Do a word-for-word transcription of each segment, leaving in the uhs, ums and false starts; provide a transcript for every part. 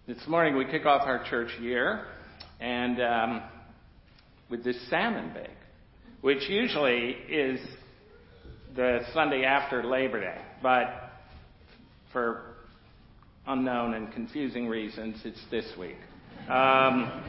This morning we kick off our church year and um, with this salmon bake, which usually is the Sunday after Labor Day, but for unknown and confusing reasons, it's this week. Um,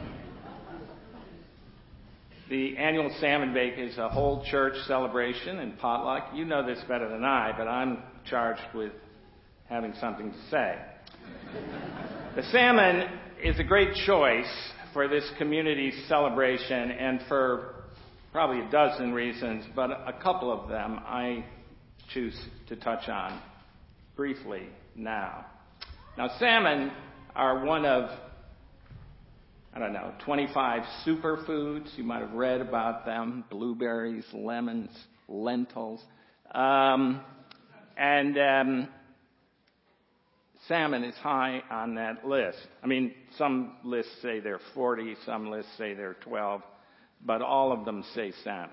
the annual salmon bake is a whole church celebration and potluck. You know this better than I, but I'm charged with having something to say. The salmon is a great choice for this community's celebration, and for probably a dozen reasons, but a couple of them I choose to touch on briefly now. Now, salmon are one of, I don't know, twenty-five superfoods. You might have read about them: blueberries, lemons, lentils. Um, and um, salmon is high on that list. I mean, some lists say they're forty, some lists say they're twelve, but all of them say salmon.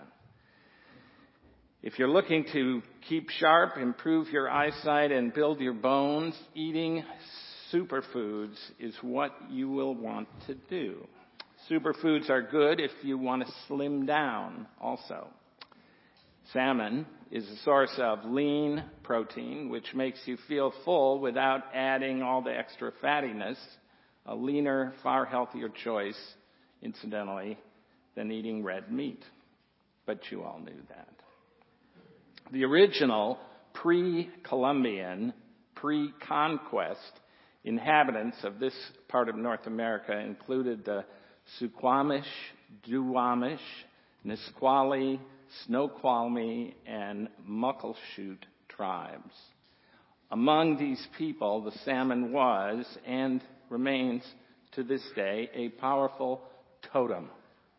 If you're looking to keep sharp, improve your eyesight, and build your bones, eating superfoods is what you will want to do. Superfoods are good if you want to slim down also. Salmon is a source of lean protein, which makes you feel full without adding all the extra fattiness, a leaner, far healthier choice, incidentally, than eating red meat. But you all knew that. The original pre-Columbian, pre-conquest inhabitants of this part of North America included the Suquamish, Duwamish, Nisqually, Snoqualmie, and Muckleshoot tribes. Among these people, the salmon was, and remains to this day, a powerful totem.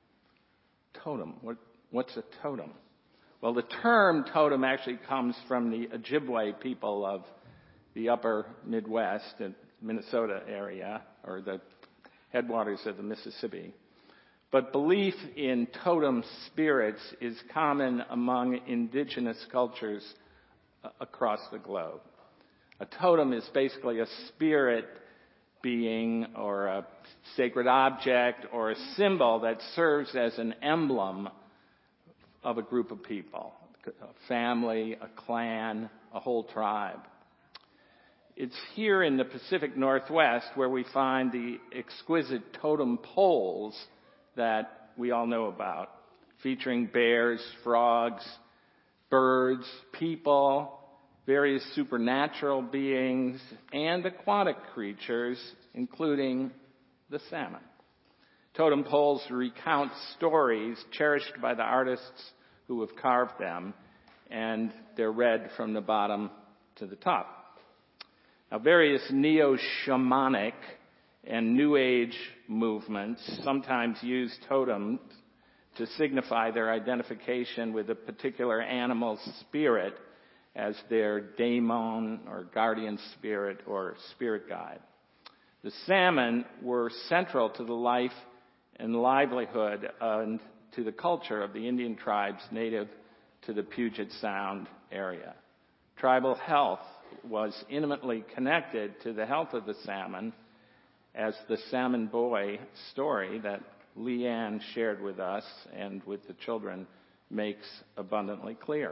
Totem. What, what's a totem? Well, the term totem actually comes from the Ojibwe people of the upper Midwest and Minnesota area, or the headwaters of the Mississippi. But belief in totem spirits is common among indigenous cultures across the globe. A totem is basically a spirit being or a sacred object or a symbol that serves as an emblem of a group of people, a family, a clan, a whole tribe. It's here in the Pacific Northwest where we find the exquisite totem poles that we all know about, featuring bears, frogs, birds, people, various supernatural beings, and aquatic creatures, including the salmon. Totem poles recount stories cherished by the artists who have carved them, and they're read from the bottom to the top. Now, various neo-shamanic and New Age movements sometimes use totems to signify their identification with a particular animal's spirit as their daemon or guardian spirit or spirit guide. The salmon were central to the life and livelihood and to the culture of the Indian tribes native to the Puget Sound area. Tribal health was intimately connected to the health of the salmon, as the Salmon Boy story that Leanne shared with us and with the children makes abundantly clear.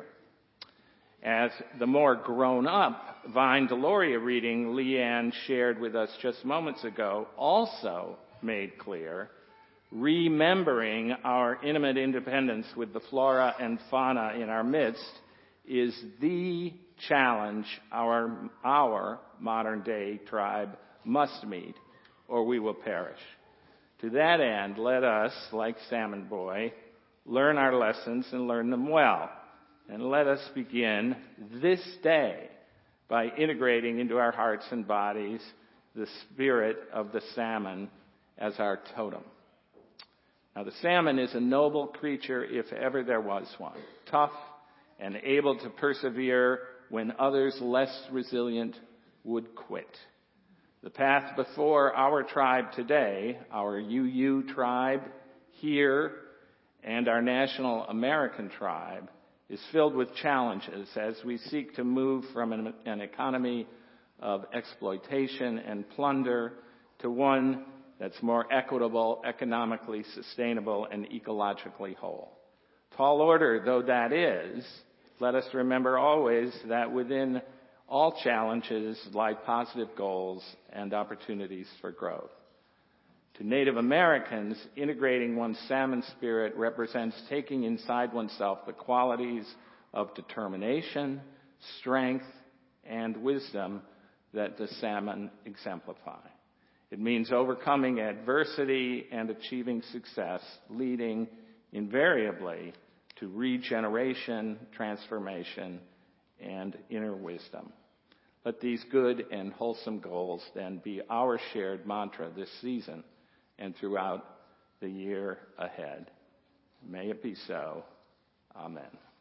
As the more grown-up Vine Deloria reading Leanne shared with us just moments ago also made clear, remembering our intimate independence with the flora and fauna in our midst is the challenge our, our modern-day tribe must meet, or we will perish. To that end, let us, like Salmon Boy, learn our lessons and learn them well. And let us begin this day by integrating into our hearts and bodies the spirit of the salmon as our totem. Now, the salmon is a noble creature if ever there was one, tough and able to persevere when others less resilient would quit. The path before our tribe today, our U U tribe here, and our national American tribe, is filled with challenges as we seek to move from an, an economy of exploitation and plunder to one that's more equitable, economically sustainable, and ecologically whole. Tall order though that is, let us remember always that within all challenges lie positive goals and opportunities for growth. To Native Americans, integrating one's salmon spirit represents taking inside oneself the qualities of determination, strength, and wisdom that the salmon exemplify. It means overcoming adversity and achieving success, leading invariably to regeneration, transformation, and inner wisdom. Let these good and wholesome goals then be our shared mantra this season and throughout the year ahead. May it be so. Amen.